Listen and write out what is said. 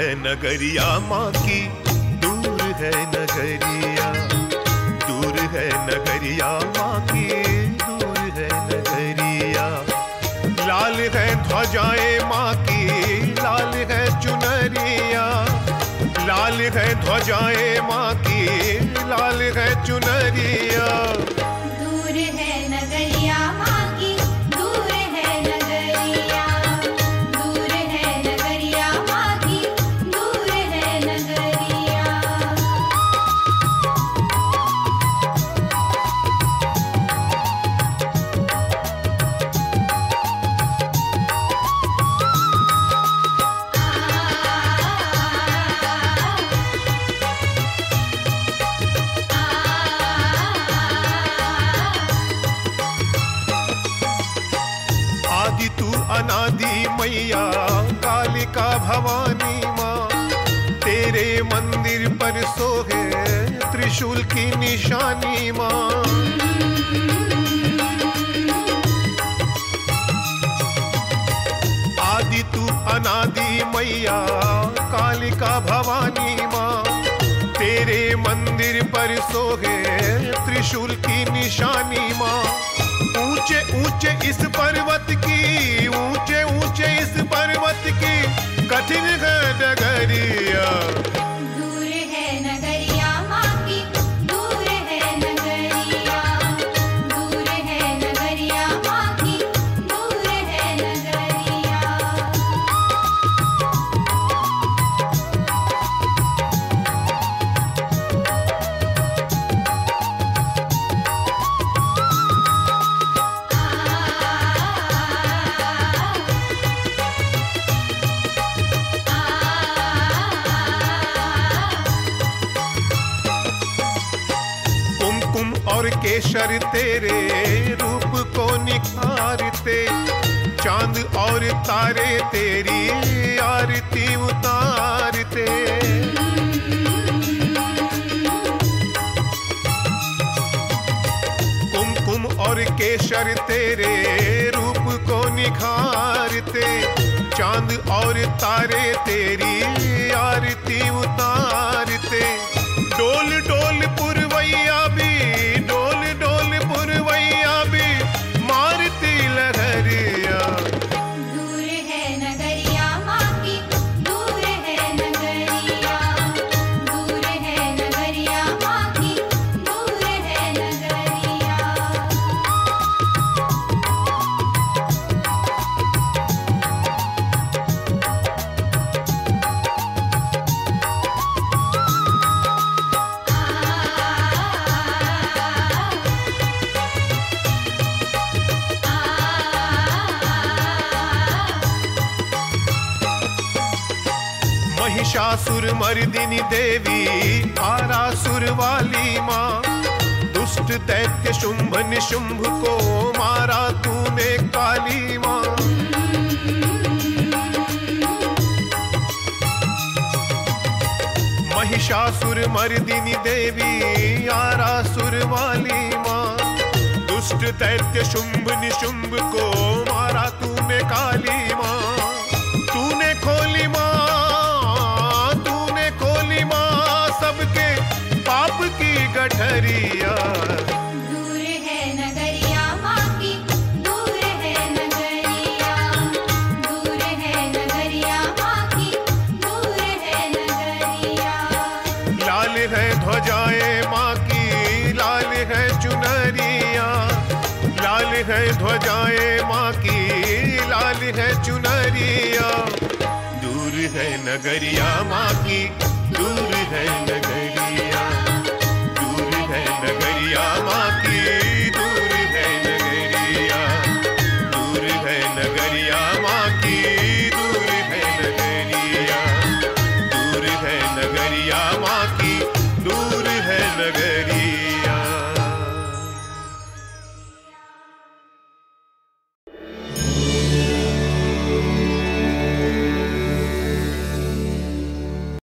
नगरिया माँ की, दूर है नगरिया, दूर है नगरिया माँ की, दूर है नगरिया। लाल है ध्वजाएं माँ की, लाल है चुनरिया, लाल है ध्वजाएं माँ की, लाल है चुनरिया। दूर है नगरिया माँ की, दूर है नगरिया, दूर है नगरिया माँ की, दूर है नगरिया। आदि तू अनादि मैया, कालिका भवानी माँ, तेरे मंदिर पर सोहे त्रिशूल की निशानी माँ। आदि तू अनादि मैया, कालिका भवानी माँ, तेरे मंदिर पर सोहे त्रिशूल की निशानी माँ। ऊंचे ऊंचे इस पर्वत की, ऊंचे ऊंचे इस पर्वत की, कठिन है डगरिया। दूर है नगरिया माँ की, दूर है नगरिया, दूर है नगरिया माँ की, दूर है नगरिया। कुमकुम और केसर तेरे रूप को निखारते, चांद और तारे तेरी आरती उतारते। कुमकुम और केसर तेरे रूप को निखारते, चांद और तारे तेरी आरती उतारते। डोल डोल पुरवैया भी, डोल डोल पुरवैया भी, मारती लहरिया। दूर है नगरिया माँ की, दूर है नगरिया, दूर है नगरिया माँ की, दूर है नगरिया। महिषासुर मर्दिनी देवी, आरासुर वाली माँ, दुष्ट दैत्य शुंभ निशुंभ को मारा तूने काली माँ। महिषासुर मर्दिनी देवी, आरासुर वाली माँ, दुष्ट दैत्य शुंभ निशुंभ को मारा तूने काली माँ। तूने खोली माँ, तूने खोली माँ सबके पाप की गठरिया। दूर है नगरिया माँ की, दूर है नगरिया, दूर है नगरिया माँ की, दूर है नगरिया। लाल है ध्वजाएं माँ की, लाल है चुनरिया, लाल है ध्वजाएं माँ की, लाल है चुनरिया। दूर है नगरिया माँ की, दूर है नगरिया, दूर है नगरिया माँ की, दूर है नगरिया, दूर है नगरिया माँ की, दूर है नगरिया, दूर है नगरिया माँ